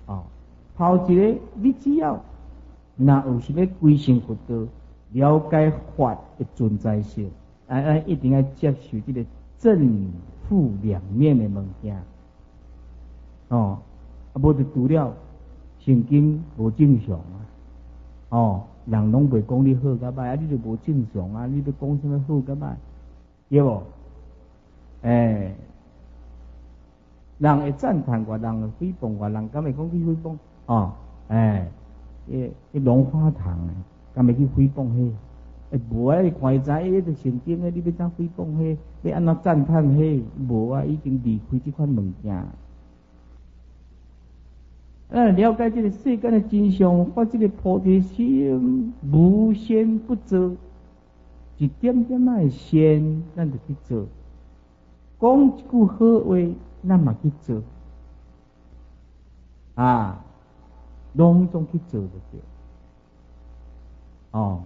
哦，头一个，你只要若有是要归心佛道，了解法的存在性，一定要接受这个正负两面的物件。哦，无就除了圣经无正常啊。哦，人拢袂讲你好甲歹，你就无正常啊！你要讲什么好甲歹，对无？人会赞叹我，人会诽谤我，人敢会讲去诽谤？哦，龙花堂诶，敢会去诽谤迄？无啊！你看伊知，迄个圣经诶，你要怎诽谤迄？要安怎赞叹迄？无啊！已经离开这款物件。了解这个世间的真相，发这个菩提心，无善不做，一点点仔善，咱就去做；讲一句好话，咱嘛去做，拢总去做就对。哦，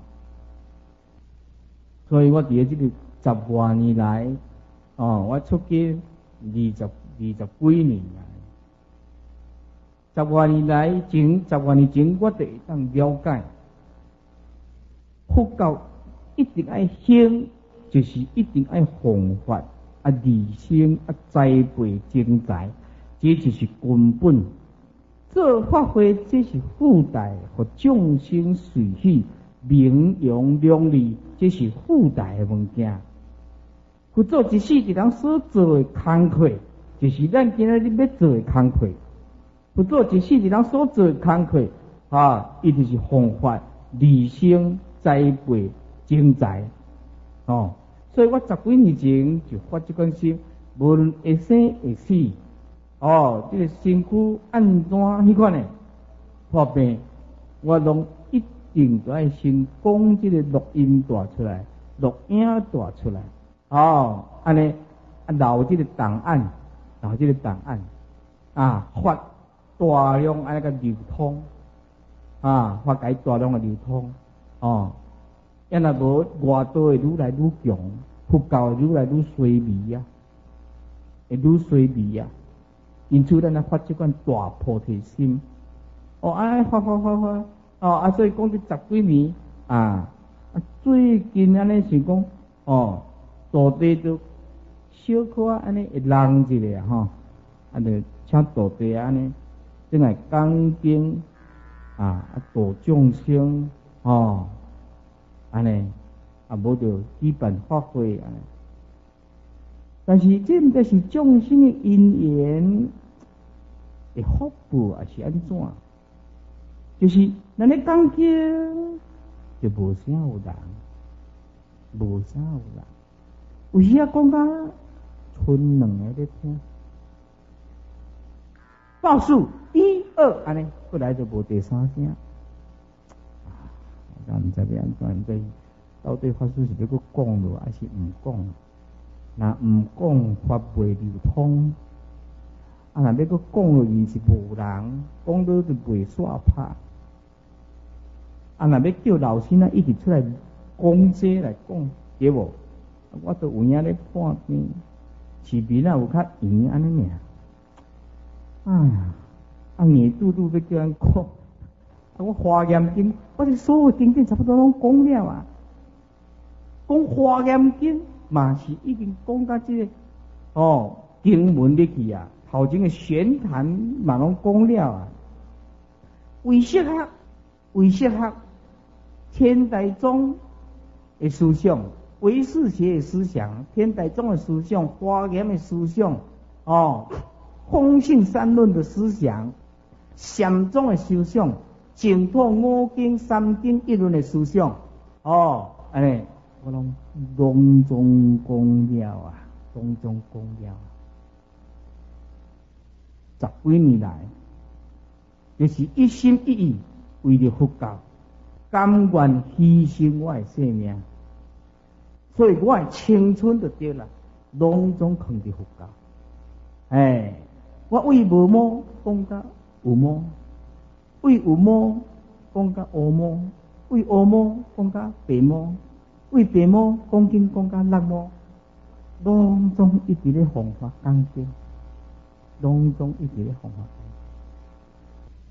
所以我伫这个10多年来，我出家20几年来。10多年前，我就会当了解，佛教一定要行，就是一定要弘法，利生，栽培精财，这就是根本。做法会，这是附带和众生随喜、名扬两利，这是附带的物件。去做一世人所做的工课，就是咱今仔日要做的工课。不做一世人所做的工课，伊就是弘法、利生、栽培、精财。所以我10几年前就发这款心，无论会生会死，这个身躯安怎迄款的破病，我拢一定都要先讲这个录音带出来，录影带出来，安尼留这个档案，发大量安尼个流通，发解大量的流通，因若无外道会愈来愈强，佛教会愈来愈衰微啊，会愈衰微啊。因此，咱来发这款大菩提心，发，所以讲这10几年最近安尼想讲，大地都小可安尼会人一下就请大地安尼。正来讲经度众生安尼无着举办法会安尼，但是这毋知是众生的因缘的福报，还是安怎？就是咱咧讲经就无啥有人，有时讲到剩2个咧听。报数1、2，安尼过来就无第3声。我唔知要安怎，唔知到底法师是要搁讲咯，还是唔讲？若唔讲，法袂流通；若要搁讲落去是无人，讲到就袂煞拍。若要叫老师一直出来讲这来讲，对无？我都有影咧看见，市面有较圆安尼尔。硬拄拄要叫人讲，我华严经，我这所有经典差不多拢讲了啊。讲华严经嘛是已经讲到这个经文里去啊，头前的玄坛嘛拢讲了啊。唯识学，天台宗的思想，唯识学的思想，天台宗的思想，华严的思想，空性三论的思想，禅宗的思想，净土5经3经1论的思想，安尼我拢隆重讲了啊，10几年来，就是一心一意为了佛教，甘愿牺牲我的性命，所以我的青春就对了，拢总放伫佛教，我为无魔讲到有魔，为有魔讲到乌魔，为乌魔讲到白魔，为白魔讲经讲到绿魔，拢总一直咧弘法讲经，拢总一直咧弘法。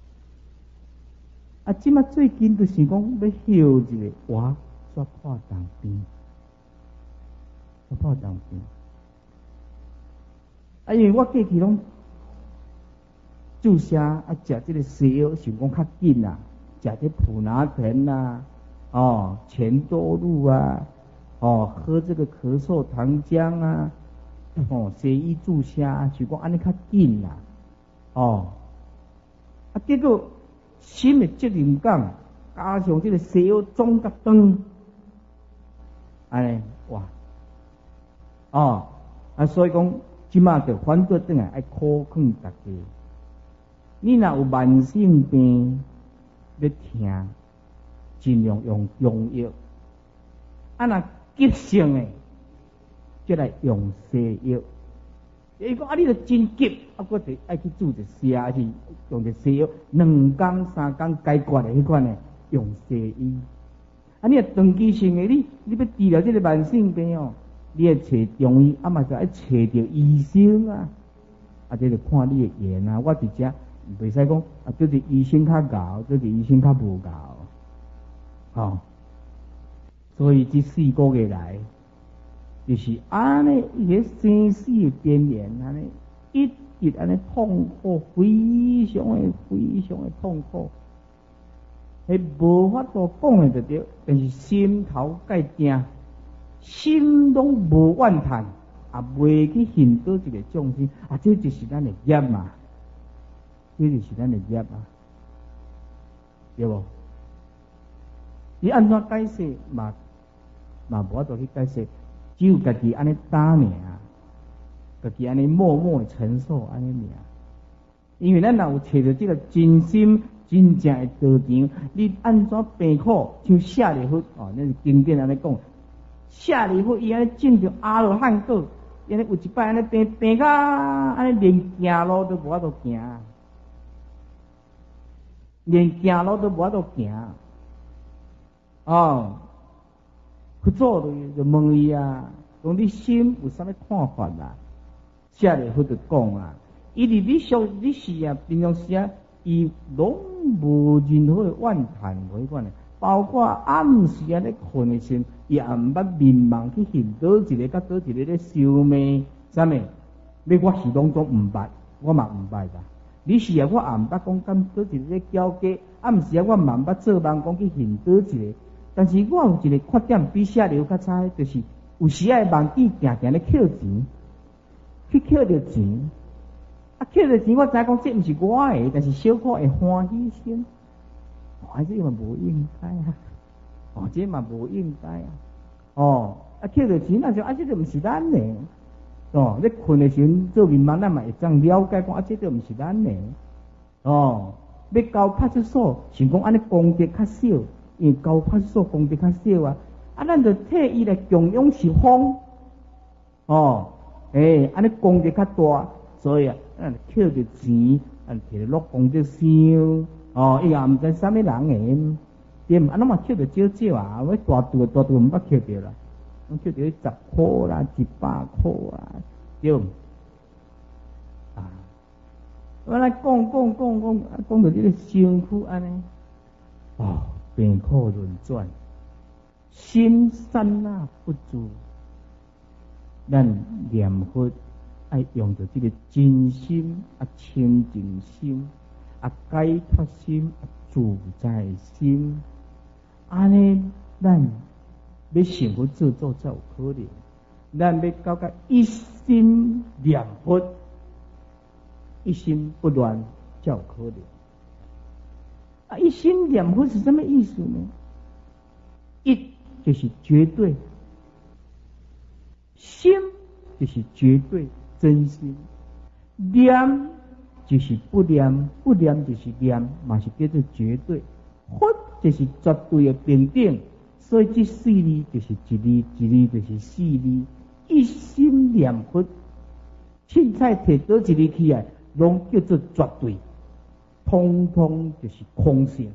啊，即马最近就是讲要休一个活煞破当兵，煞破当兵。啊，因为我过去拢注射啊，食这个西药，想讲较紧啊，食这普拿疼啊，哦，钱多露啊，哦，喝这个咳嗽糖浆啊，哦，西医注射啊，想讲安尼较紧啊，哦，啊，结果心的责任感加上这个西药总甲长，安尼哇，哦，啊，所以讲即马就反倒转来爱苦劝大家。你若有慢性病要听，尽量用中药；啊，若急性的，则来用西药。伊讲啊，你著真急，啊，我就爱去注一西药，是用一西药，2天3天解决的迄款的，用西医。啊，你若长期性的，你要治疗这个慢性病哦，你要找中医，啊嘛就要找着医生啊。啊，这就看你的缘啊，我伫遮。袂使讲啊，就是医生较厚，就是医生较无厚，哦。所以这4个月来，就是安尼一个生死的边缘，安尼一直安尼痛苦，非常的痛苦。迄无法度讲的就对，但是心头介定，心拢无怨叹，也袂去寻到一个众生，啊，这就是咱的业嘛。这就是咱的业啊，对无？你安怎解释嘛无法度去解释，只有家己安尼打尔，家己安尼默默的承受安尼尔。因为咱若有找到这个真心真正的道场，你安怎病苦？像舍利弗哦，那是经典安尼讲，舍利弗伊安尼证着阿罗汉果，安尼有一摆安尼病到安尼连行路都无法度行。连行路都无法度行，哦，去做就问伊啊，讲你心有啥物看法啦？舍利弗就讲啊，伊伫你是啊，平常时啊，伊拢无任何的怨叹迄款的，包括暗时安尼困的时，伊也毋捌迷茫去寻倒一个甲倒一个咧烧灭啥物？你我是拢总毋捌，我嘛毋捌啦。你是啊，我也毋捌讲敢倒一个交价，啊，毋是啊，我嘛毋捌做梦讲去寻倒一个。但是我有一个缺点，比舍利弗较差，就是有时啊，梦见定定咧捡钱，去捡着钱，啊，捡着钱，我知讲这毋是我的，但是小可会欢喜心，哦，这嘛无应该啊，哦，这嘛无应该啊，哦，啊，捡着钱那就啊，这就毋是咱的。哦，你困的时阵做面盲，咱嘛会当了解讲啊，这都毋是咱的。哦，要交派出所，想讲安尼功德较少，因为交派出所功德较少啊，啊，咱就替伊来供养十方。哦，安尼功德较大，所以啊，咱捡着钱，摕着落功德箱。哦，伊也毋知啥物人的，对毋？啊，咱嘛捡着少少啊，我大拄毋捌捡着啦。叫着10块啦，100块啦，对啊！我来讲到这个身躯安尼，哦，病苦轮转，心刹那不住。咱念佛爱用着这个真心啊，清净心啊，解脱心啊，自在心，安尼咱。要成佛制作才有可能，咱要搞个一心念佛，一心不乱才有可能。啊，一心念佛是什么意思呢？一就是绝对，心就是绝对真心，念就是不念，不念就是念，嘛是叫做绝对。佛就是绝对的平等。所以这4字就是一字，一字就是4字。一心念佛，凊彩摕倒一字起来，拢叫做绝对，通通就是空性。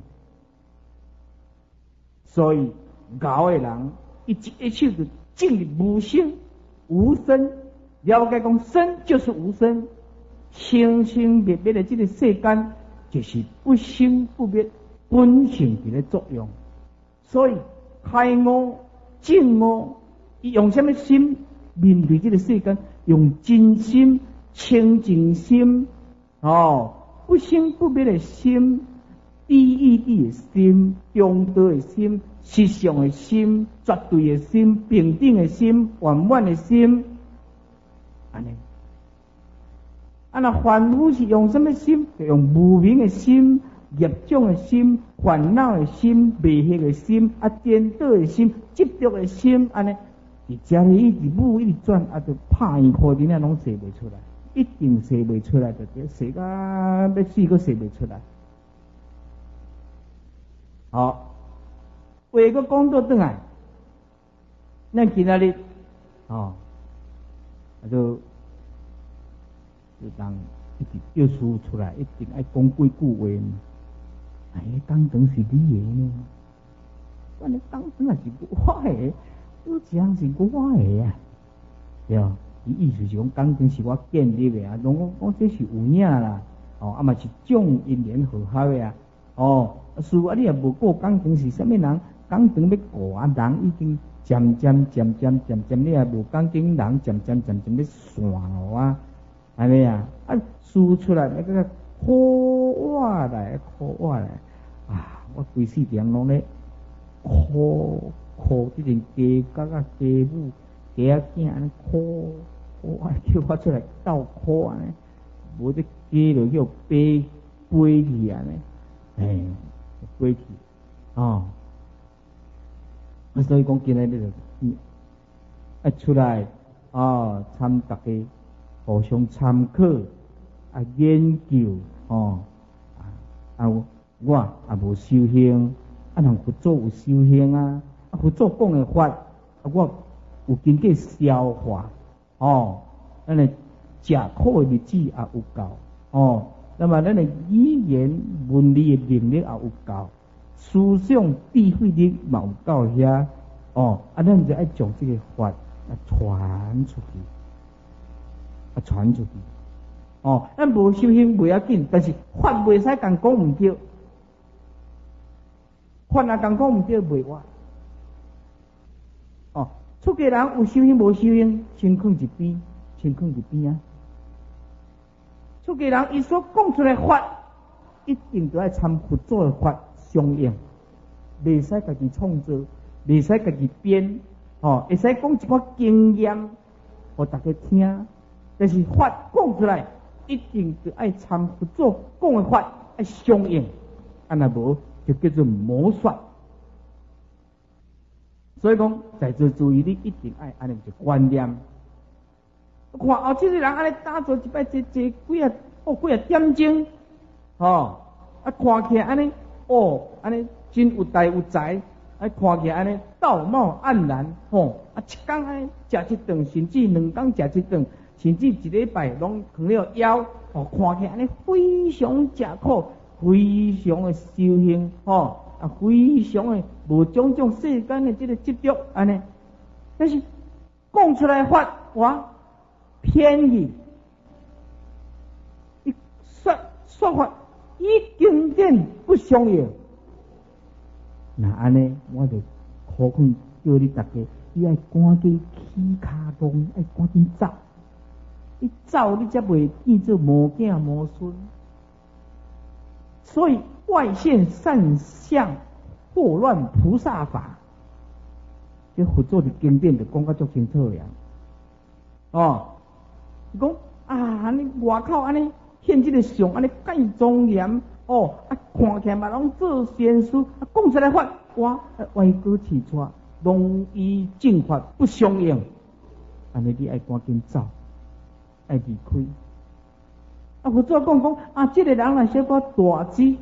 所以敖的人，伊一手就证入无生，无生，了解讲生就是无生，生生灭灭的这个世间就是不生不灭， 本性伫咧作用。所以开悟、证悟，伊用什么心面对这个世间？用真心、清净心，不生不灭的心，第一的心，中道的心，实相的心，绝对的心，平等的心，圆满的心，安尼。那凡夫是用什么心？就用无明的心、业障的心、烦恼的心、迷惑的心、颠倒的心、执着的心，安尼。伊遮里一直舞一直转，就拍伊可怜拢射袂出来，一定射袂出来，就射到要死，佫射袂出来。好，话佫讲倒转来，咱今仔日就人一直叫书出来，一定爱讲几句话。讲堂是你的呢，反正讲堂也是我的。都讲是我的啊，对，伊意思是讲讲堂是我建立的啊，拢讲这是有影啦，嘛是种因缘和合的啊，师父你也无顾讲堂是什么人，讲堂要顾人已经渐渐，你也无讲堂人渐渐要散咯啊，安尼啊，输出来那个苦我来，我规世人拢咧苦这阵家家家母家囝安尼苦，叫我出来斗苦安尼，无得家就叫飞去安尼，飞去所以讲今日就出来参大家互相参考研究我也无修行，人佛祖有修行啊。佛祖讲的法，我有经过消化，咱的食苦的日子也有够，那么咱的语言文理的能力也有够，思想智慧力嘛有够遐，咱就爱将这个法传出去，咱无修行袂要紧，但是法袂使共讲唔对，法也共讲唔对袂活。出家人有修行无修行，先放一边啊！出家人伊所讲出来法，一定都要参佛祖的法相应，袂使家己创造，袂使家己编，会使讲一寡经验，互大家听。但是法讲出来，一定就爱参佛祖讲的法爱相应，若无就叫做魔术。所以讲，在座注意，你一定爱安尼一个观念。看这个人安尼打坐一摆，几啊点钟，看起来安尼，安尼真有代有才，看起来安尼道貌岸然，一工安尼食一顿，甚至2工食一顿，甚至一礼拜拢扛了腰，看起来安尼非常吃苦，非常的修行，非常的无种世间的这个执着安尼，但是讲出来法偏义，伊说法与经典不相应。那安尼，我就苦劝叫你大家，你爱赶紧起卡动，爱赶紧走，你走你才袂变做无囝无孙。所以外现善相，祸乱菩萨法，这佛祖的经典就讲得足清楚了。讲安尼外口安尼现这个相安尼介庄严，看起来嘛拢做善事，讲出来法歪歌起错，拢与正法不相应。安尼你爱赶紧走，爱离开。佛祖讲这个人若小可大智，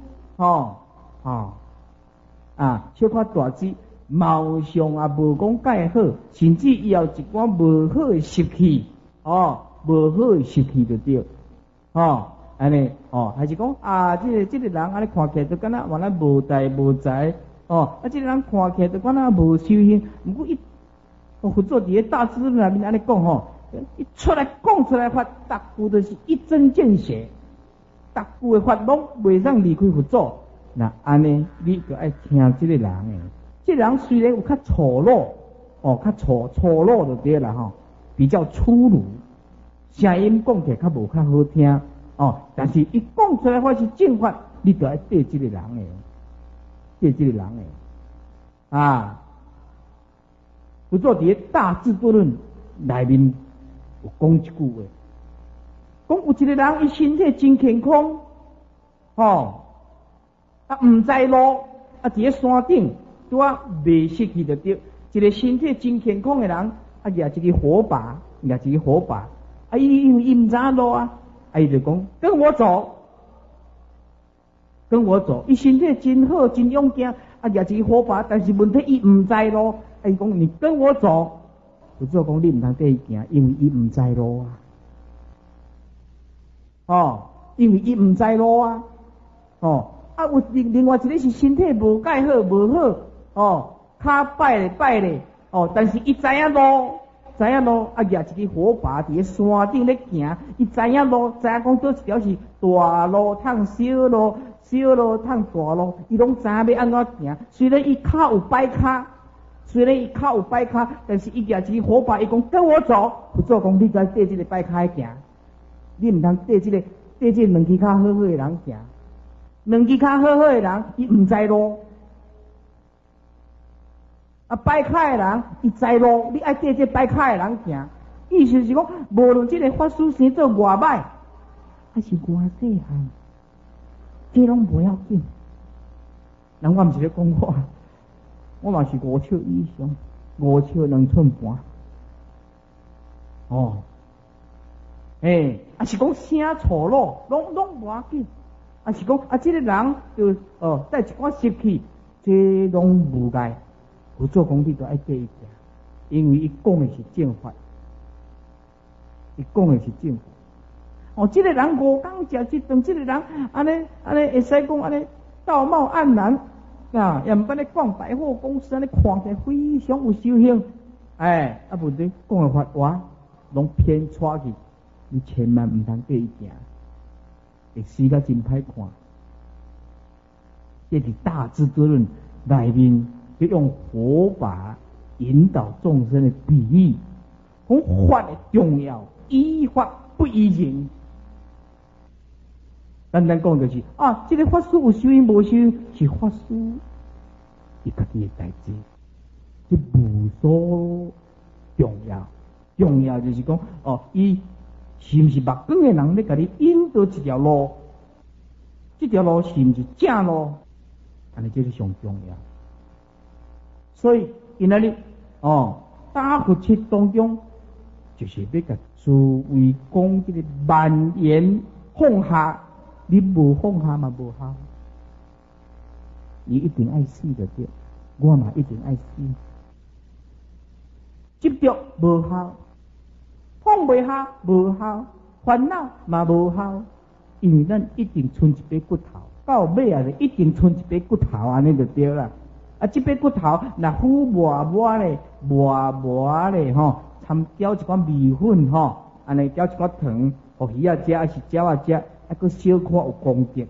小可大智，貌相也无讲介好，甚至伊有一寡无好的习气，无好的习气就对，安尼，还是讲这个人安尼看起来就敢若原来无代无才，这个人看起来就敢若无修行，不过佛祖伫咧大智内面安尼讲，伊出来讲出来法，逐句都是一针见血，逐句的法拢袂让离开佛祖， 那安尼，你就爱听这个人诶。这个人虽然有较丑陋，较丑陋就对了吼，比较粗鲁，声音讲起来较无较好听但是伊讲出来话是正法，你就爱对这个人诶，对这个人诶不做伫大智度论内面有讲一句话，讲有一个人伊身体真健康，唔知路伫咧山顶，拄未失去就对。一个身体真健康的人，举一个火把，伊因为伊唔知路伊就讲跟我走，跟我走。伊身体真好，真勇敢，举一个火把，但是问题伊唔知路，伊讲你跟我走，就做讲你唔通跟伊行，因为伊唔知路因为伊唔知路有另外一个是身体无介好，无好骹拜咧但是伊知影路，举一个火把伫咧山顶咧行，伊知影路，知影讲倒一条是大路，通小路，小路通大路，伊拢知影要安怎行。虽然伊骹有摆骹，但是伊举一个火把，伊讲跟我走，不做讲你该缀这个摆骹行，你唔通缀这个两只骹好好的人行。两只骹好好的人，伊唔知路；摆骹的人，伊知路。你爱缀这摆骹的人行，意思是讲，无论这个法师生做偌歹，还是偌细汉，这拢不要紧。人我唔是咧讲我嘛是5尺以上，5尺2寸半。是讲声粗鲁，拢无要紧。是讲这个人就带一寡湿气，这拢无碍。有做讲你就爱跟伊行，因为伊讲的是正法，这个人5工食一顿，这个人安尼会使讲安尼道貌岸然也唔捌咧讲百货公司安尼看起来非常有修行，问题讲的法话拢偏错去，你千万唔通跟伊行。会死甲真歹看，这是大智度论内面要用火把引导众生的比喻，讲法的重要，依法不依人。单单讲就是这个法师有修行无修行，是法师伊家己的代志，这无所重要。重要就是讲伊是不是目光的人咧？甲你引导一条路，这条路是不是正路？安尼这是上重要。所以今仔日大佛七当中，就是要甲诸位讲这个万言放下，你无放下嘛无效，你一定爱死就对，我嘛一定爱死，执着无效。放袂下无效，烦恼嘛无效，因为咱一定剩一把骨头，到尾就一定剩一把骨头，安尼就对啦。这把骨头若糊磨咧，掺搅一寡米粉安尼搅一寡糖，互鱼仔食，还是鸟仔食，搁小可有功德。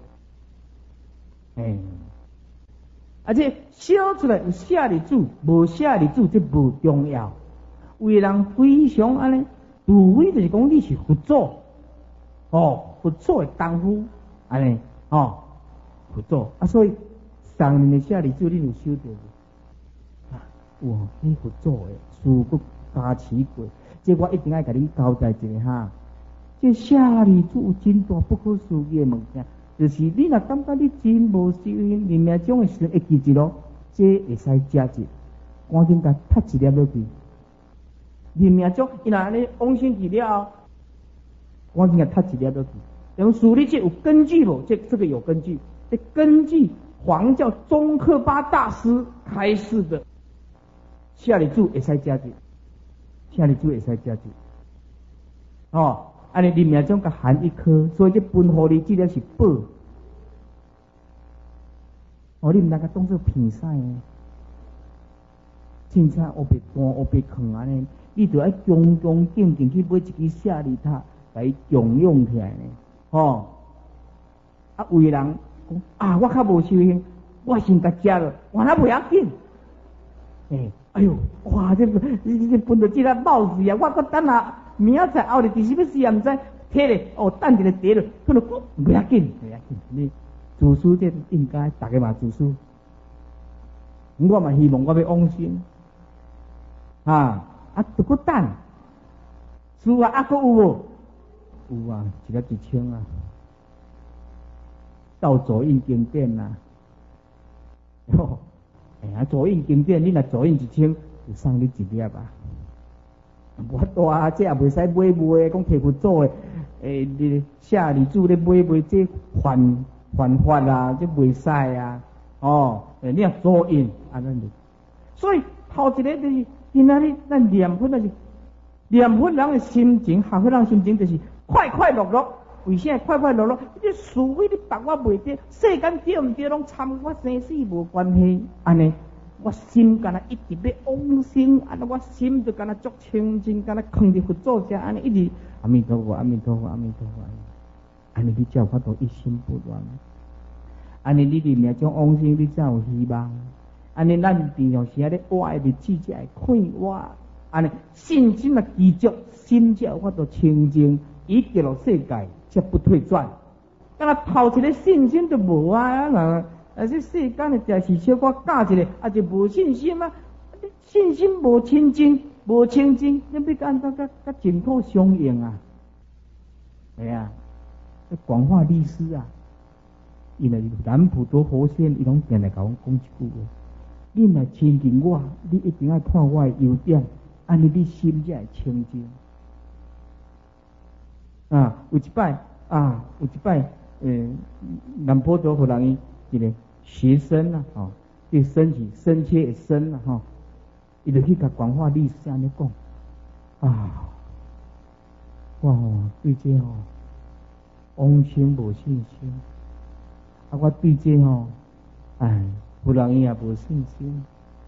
这烧出来有舍利子，无舍利子这无重要。为人非常安尼。除非就是讲你是佛祖，佛祖的功夫，安尼，佛祖所以上面的舍利子你有收到哇，你佛祖的事搁加持过，这我一定爱甲你交代一下这舍利子有真大不可思议的物件，就是你若感觉你真无修行，里面种的时会记一咯，这会使食一，赶紧甲踢一粒落去。人命中，伊若安尼往生去了，我今日踢一粒落去。然后属理这有根据不？这个有根据。这根据黄教宗喀巴大师开示的，舍利子会使食一，舍利子会使食一。安尼人命中甲含一颗，所以这分互你这粒是宝。你毋通甲当作骗屎诶，凊彩黑白单黑白藏安尼。你就要恭恭敬敬去买一支舍利塔来供养起来呢，为人讲啊，我较无修行，我先甲食了，我那不要紧。哎呦，哇，这分到这个帽子啊！我搁等下明仔载后日第什么时也毋知，摕咧哦，等一个碟了，可能不要紧，不要紧。你自私这应该大家嘛自私，我嘛希望我要往生就搁等。是啊，搁有无？有啊，一个1000啊，到左印经典啊。左印经典，你若左印1000，就送你1粒啊。无法度啊，这也袂使买，讲摕佛祖的，你舍利子咧买，这犯法啊，这袂使啊。你若左印，咱就，所以头一个就是今仔日咱念佛，就是念佛人的心情，学佛人心情就是快快乐乐。为啥快快乐乐？你是非你别我袂得，世间对毋对拢参我生死无关系。安尼，我心干那一直要往生，安尼我心就干那足清净，干那扛伫佛祖遮，安尼一直阿弥陀佛，阿弥陀佛，阿弥陀佛。安尼你才有法度一心不乱。安尼你里面种往生，你才有希望。安尼咱平常时咧活的日子才会快活。安尼信心啊持续，心才有法度清净，以极乐世界。才不退转，敢若头一个信心就无啊！这世间的代志小可教一个，就无信心啊！信心无清净，你要安怎甲净土相应啊？系啊，广化律师啊，因为南普陀佛仙，伊拢定来甲阮讲一句话：你若亲近我，你一定要看我的优点，安尼你心才会清净。有一摆，南普陀佛人一个学生啊，对身体深切的深啊，伊就去甲广化律师安尼讲我对这往生无信心，我对这佛人伊也无信心，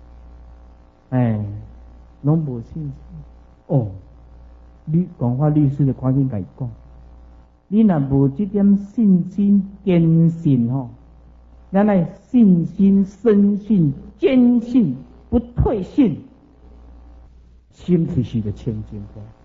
拢无信心广化律师就赶紧甲伊讲，你若无这点信心坚信咱来信心深信坚信不退信，心随时就清净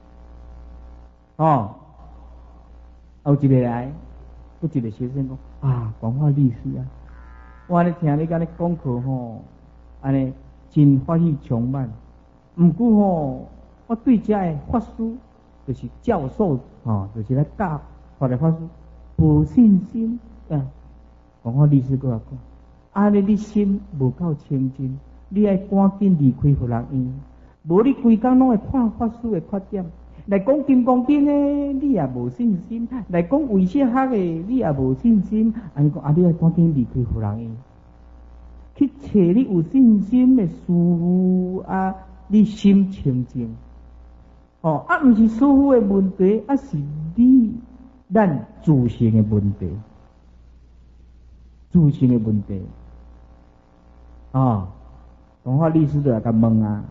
过。有一个来，有一个学生讲广化律师啊，我安尼听你甲你讲课安尼真欢喜充满，毋过我对这个法师。就是教授就是来教法律法师无信心广化律师跟我讲，安尼你心无够清净，你爱赶紧离开佛学院，无你规工拢会看法师的缺点，来讲金刚经的你也无信心，来讲唯识学的你也无信心，安尼讲你爱赶紧离开佛学院，去找你有信心的师父你心清净。毋是师父的问题，是咱自身的问题，广化律师就来甲问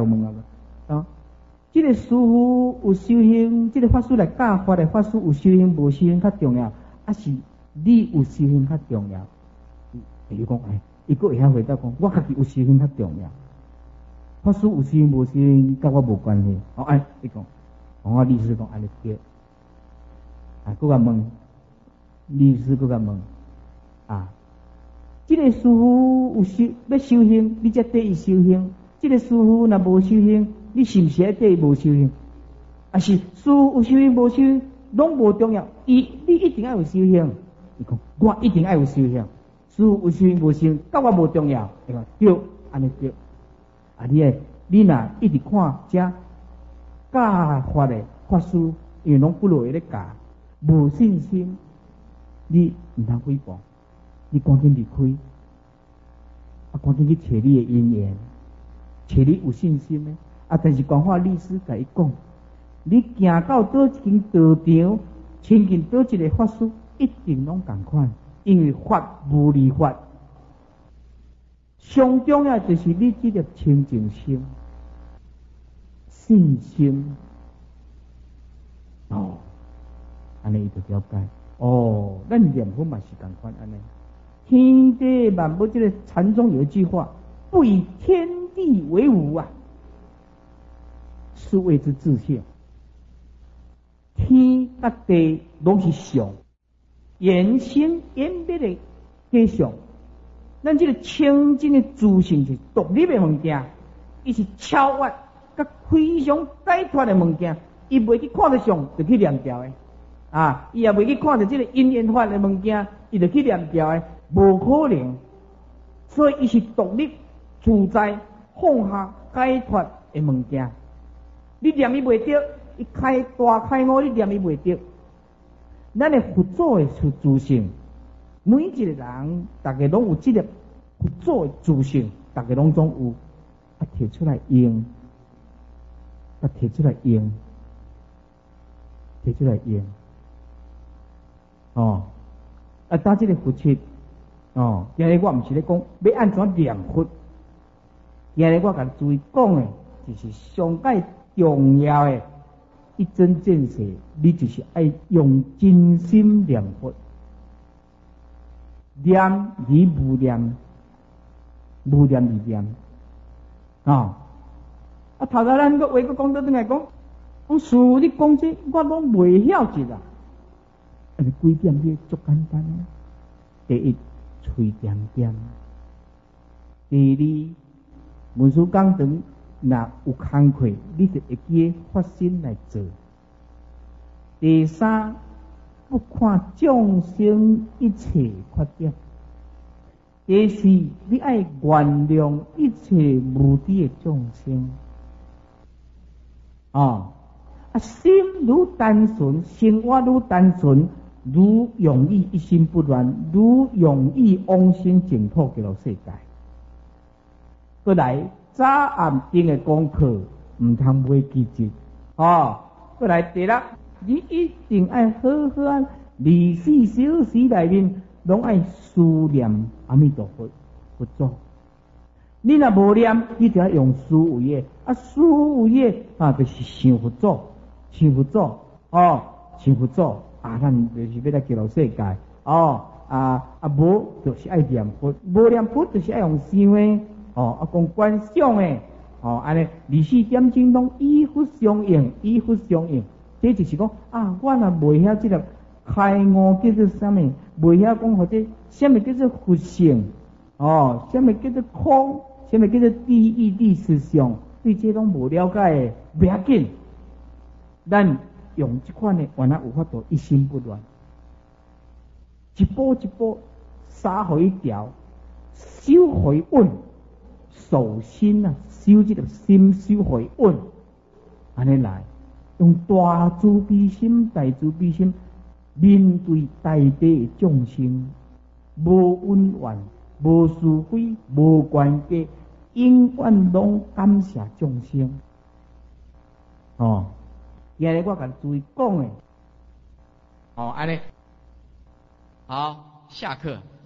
这个师父有修行，这个法师来教法的法师有修行无修行较重要，是你有修行较重要？伊讲伊个会晓回答讲，我家己有修行较重要。法师有修行无修行，甲我无关系。你讲，我律师讲安尼对。佮甲问，律师佮甲问，这个师父有要修行，你才对伊修行；这个师父若无修行，你是毋是要对伊无修行？是师父有修行无修行，拢无重要。你一定要有修行。伊讲，我一定要有修行。师父有修行无修行，甲我无重要。伊讲对，安尼对。你若一直看这教法的法师，因为拢不落会咧教，无信心，你毋通诽谤，你赶紧离开，赶紧去找你的因缘，找你有信心的。但是广化律师甲伊讲，你行到倒一间道场，亲近倒一个法师，一定拢同款，因为法无离法。上重要就是你这粒清净心、信心。安尼伊就了解。咱念佛嘛是同款安尼。 天地万物，这个禅宗有一句话：不以天地为伍啊，是谓之自性。天甲地拢是相，缘生缘灭的假相。咱这个清净的自性是独立的物件，伊是超越、甲非常解脱的物件。伊袂去看到相，就去念掉的啊！伊也袂去看到这个因缘法的物件，伊就去念掉的，无可能。所以伊是独立、自在、放下、解脱的物件。你念伊袂着，伊开大开悟，你念伊袂着。咱的佛祖的自性，每一个人，大家拢有这个佛祖的自性，大家拢总有，啊，摕出来用，啊，摕出来用。提出来用，哦，啊，打这个佛七，哦，今日我毋是咧讲要安怎念佛，今日我甲你注意讲的，就是上界重要的一针见血，你就是爱用真心念佛，念而无念，无念而念，啊，啊，头头咱个话个讲到转来讲。讲师父，你讲这我拢袂晓一啦。安尼几点嘢足简单啊？第一，喙点点；第二，文殊讲堂若有工课，你就会记发心来做；第三，不看众生一切缺点；第四，你爱原谅一切无知的众生。啊！啊，心如单纯，生活如单纯，如容易一心不乱，如容易往生净土极乐世界。过来早暗定的功课，唔通袂记住哦。过来第六，你一定爱好好啊，24小时内面拢爱思念阿弥陀佛佛祖。你若无念，你就要用思维的，啊，思维的啊，就是想佛祖。想佛祖哦，想佛祖啊，咱就是要来极乐世界哦，无就是爱念佛，无念佛就是爱用想的哦，讲观想的哦，安尼24点钟拢以佛相应，以佛相应，这就是讲啊，我若袂晓这个开悟叫做啥物，袂晓讲或者啥物叫做佛性哦，啥物叫做空，啥物叫做第一第四相，对这拢无了解的，不要紧。咱用这款的，原来有法度一心不乱，一步一步杀回一条，修回稳，守心啊，修这个心修回稳，安尼来，用大慈悲心、大慈悲心面对大地的众生，无恩怨，无是非，无关系，永远拢感谢众生，哦。今日我甲注意讲诶，哦，安尼，好，下课。